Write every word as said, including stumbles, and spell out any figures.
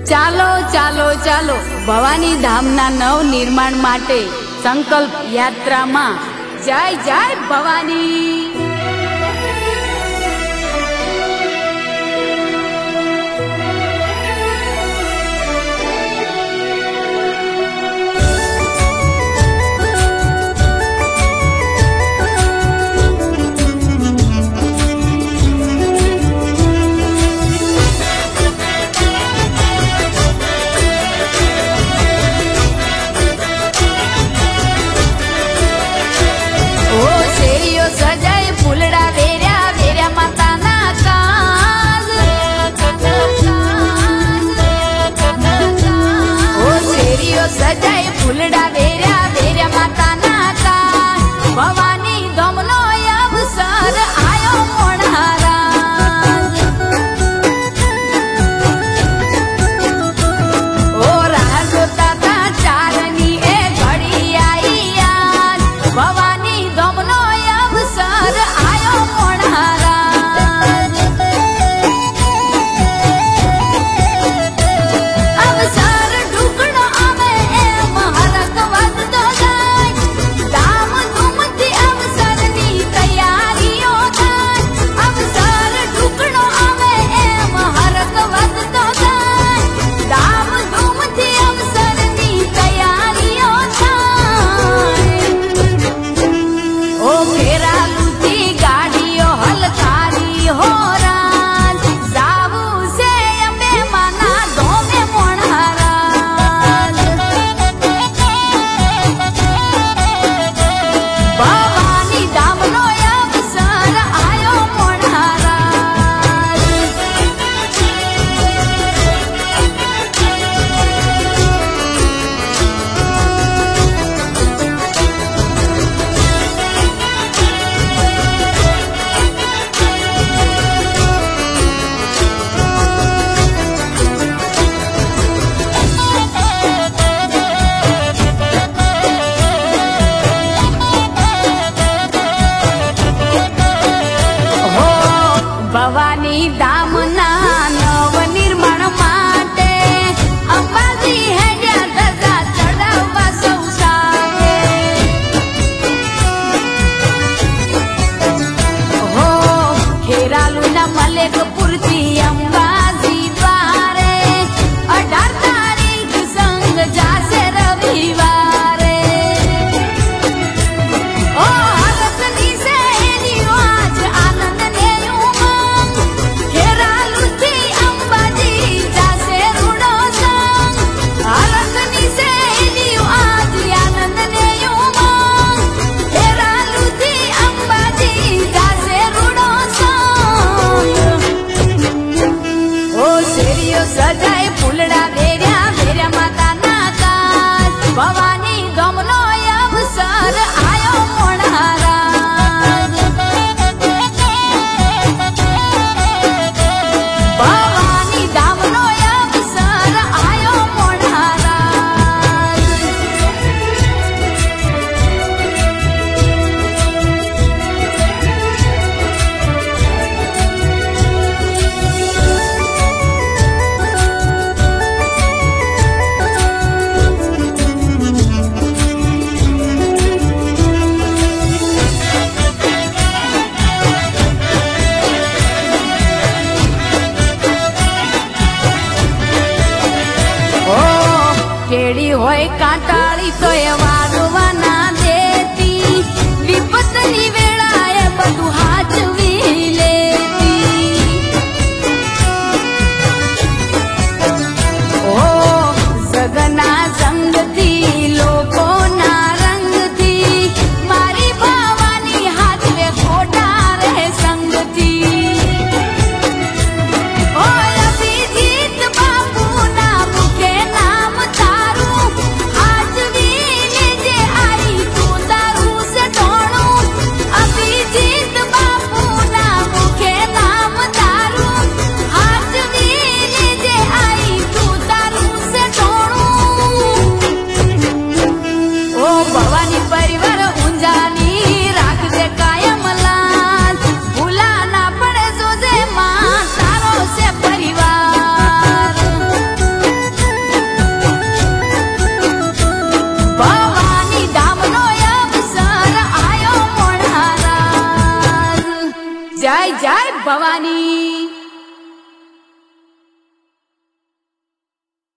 ચાલો ચાલો ચાલો ભવાની ધામના નવ નિર્માણ માટે સંકલ્પ યાત્રામાં જય જય ભવાની। सजाए फूलड़ा वेरा वेरा माता नाता भवानी धमनो अवसर आयो मोणारा ओ राजो ताता चारनी ए घड़ी आई याद भवानी धमनो अवसर आयो मोणारा अवसर भवानी धामना नव निर्माण माटे अंबाजी है या धजा चढ़ावा सौ साथे हो खेरालू ना मलेकपुर थी अंबाजी द्वारे अठार तारीख संग जासे रविवारे ओ हरसनी से एनियो आज आनंद सजाए फूलड़ा वेरा वेरा माता नाता भवानी गमनो अवसर आयो मोणारा भवानी धामनो अवसर आयो मोणारा केड़ी होय कांटाळी तो ए वाडवा ना देती विपतनी वेळाए बधु हाचवी लेती ओ जगना संगती लोको ना रंगती मारी भवानी हाथवे खोटा रहे संगती ओ अभिजीत बापू ना मुखे नाम आई तू दारू से ढोणू अभिजीत बाबू જય જય ભવાની।